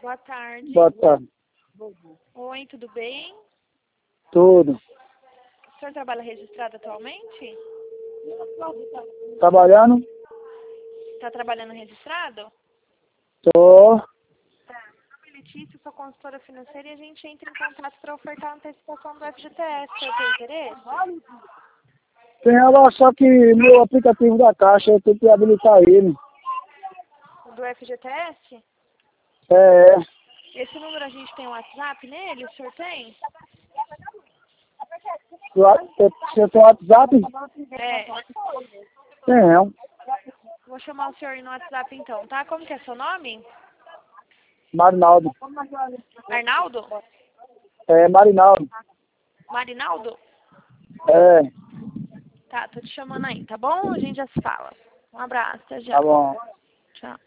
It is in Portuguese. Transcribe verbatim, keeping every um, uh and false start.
Boa tarde. Boa tarde. Oi, tudo bem? Tudo. O senhor trabalha registrado atualmente? Trabalhando? Está trabalhando registrado? Tô. Tá. Meu nome é Letícia, sou consultora financeira e a gente entra em contato para ofertar a antecipação do F G T S. O senhor tem interesse? Tem ela, só que meu aplicativo da Caixa, eu tenho que habilitar ele. Do F G T S? É. Esse número a gente tem um WhatsApp nele? O senhor tem? Você tem WhatsApp? É. Tem. Vou chamar o senhor aí no WhatsApp então, tá? Como que é seu nome? Marinaldo. Arnaldo? É, Marinaldo. Marinaldo? É. Tá, tô te chamando aí, tá bom? A gente já se fala. Um abraço, até já. Tá bom. Tchau.